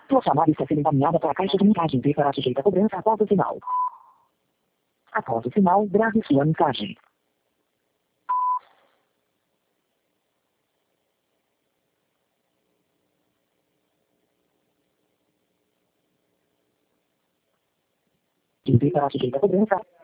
Sua chamada está sendo encaminhada para a caixa de mensagem e será sujeita a cobrança após o sinal. Após o sinal, grave sua mensagem. E será sujeita a cobrança.